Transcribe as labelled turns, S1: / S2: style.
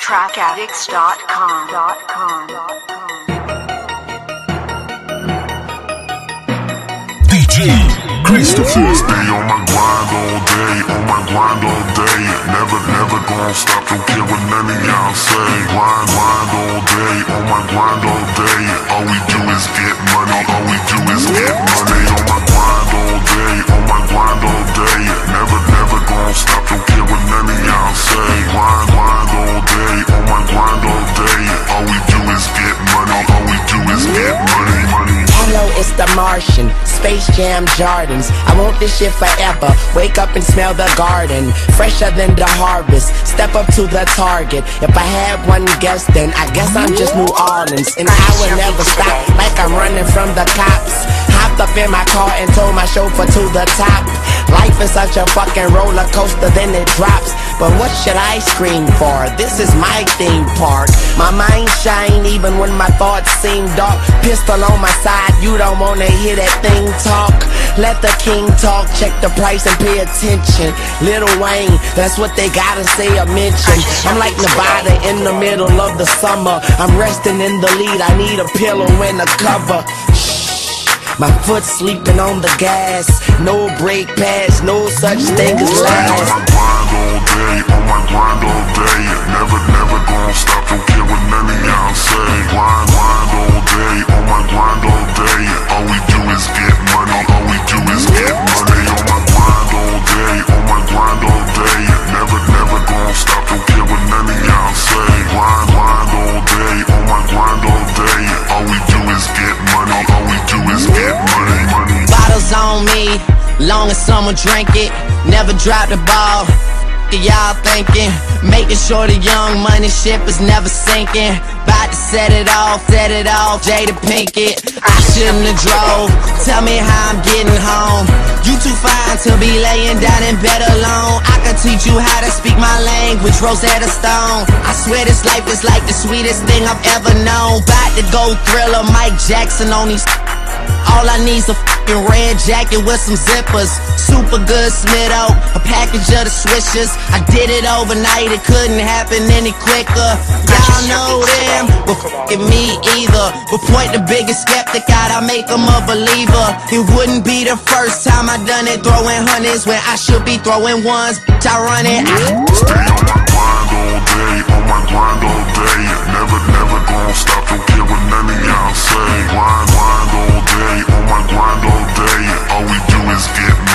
S1: trackaddicts.com.
S2: DJ Christopher.
S3: Stay on my grind all day, on my grind all day. Never gonna stop, don't care what none of y'all say. Grind all day, on my grind all day. All we do is get money, all we do is get money. On my grind all day, on my grind all day. Never gonna stop, don't care what none of y'all say. Grind all day, on my grind all day. All we do is get money, all we do is get money.
S4: Hello, it's the Martian, Space Jam Jordans. I want this shit forever. Wake up and smell the garden, fresher than the harvest. Step up to the target. If I had one guess, then I guess I'm just New Orleans. And I will never stop, like I'm running from the cops. Hopped up in my car and told my chauffeur to the top. Life is such a fucking roller coaster, then it drops. But what should I scream for? This is my theme park. My mind shine even when my thoughts seem dark. Pistol on my side, you don't wanna hear that thing talk. Let the king talk, check the price and pay attention. Lil Wayne, that's what they gotta say or mention. I'm like Nevada in the middle of the summer. I'm resting in the lead, I need a pillow and a cover. My foot sleeping on the gas. No brake pads, no such thing as last.
S3: On my grind all day, on my grind all day. Never gonna stop, don't care what none of y'all say. Grind all day, on my grind all day. All we do is get money, all we do is get money. On my grind all day, on my grind all day. Never gonna stop, don't care what none of y'all say. Grind all day, on my grind all day. All we do is get money, all we do is get money.
S4: Bottles on me, long as someone drink it. Never drop the ball. Y'all thinking, making sure the young money ship is never sinking. About to set it off, Jada Pinkett. I shouldn't have drove, tell me how I'm getting home. You too fine to be laying down in bed alone. I can teach you how to speak my language, Rosetta Stone. I swear this life is like the sweetest thing I've ever known. About to go Thriller, Mike Jackson on these. All I need's a fucking red jacket with some zippers. Super good Smitto, a package of the swishers. I did it overnight, it couldn't happen any quicker. Y'all know them, but fucking me either. But point the biggest skeptic out, I make them a believer. It wouldn't be the first time I done it, throwing hundreds when I should be throwing ones. I run it.
S3: Stay on my grind all day, on my grind all day. Never gonna stop, don't care what none of y'all say. Grind all day, on my grind all day. All we do is get